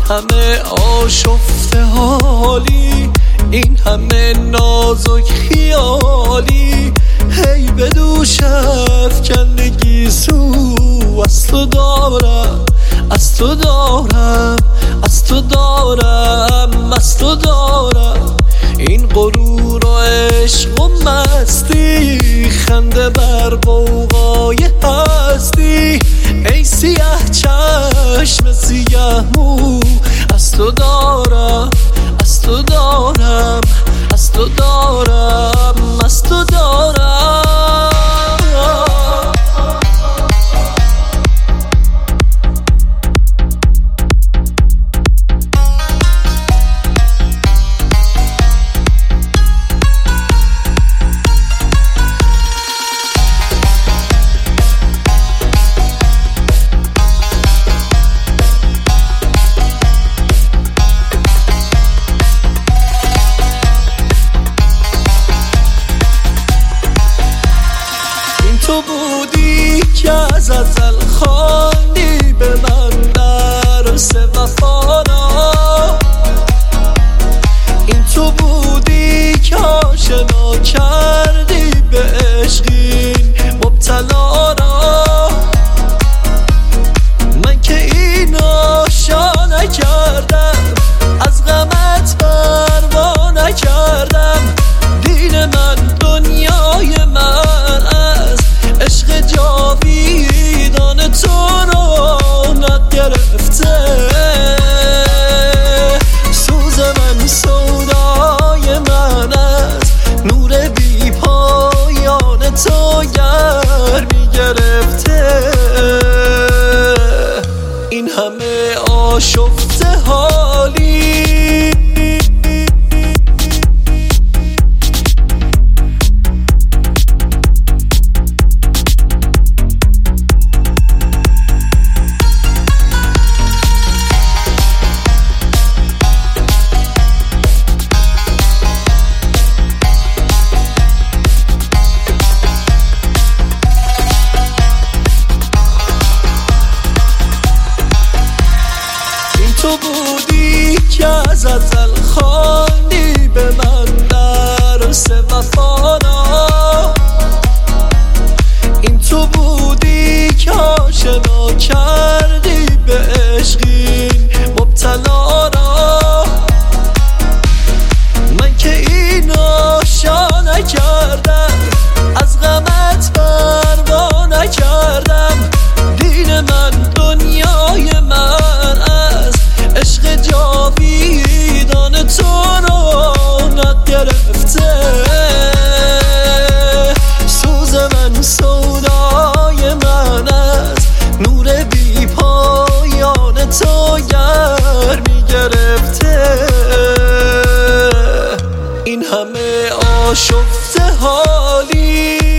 همه آشفته حالی، این همه نازک خیالی، هی به دوش افکندگی سو از تو دارم، از تو دارم، از تو دارم، از تو دارم. این غرور و عشق و مستی، خنده بر غوغای هستی، ای سیه چشم سیه مو، از تو دارم، از تو دارم، از تو دارم، از تو دارم. تو بودی که از ازل خواندی به من درس وفانا، این تو بودی که آشنا کردی به عشقین مبتلا را، من که این آشا نکردم، از غمت پروا نکردم، دین من دنیای من عشق جاویدان تو رونق گرفته، سوز من سودای من از نور بی پایان تو گرمی گرفته. این همه آشفته حالی، تو بودی که از ازل خواندی به من درس وفانا، این تو بودی که آشنا کردی به عشقین مبتلا را، من که این آشا نکردم، از غمت پروا نکردم، دین من دنیای من عشق جاویدان تو رونق گرفته، سوز من سودای من از نور بی پایان تو گرمی گرفته. این همه آشفته حالی،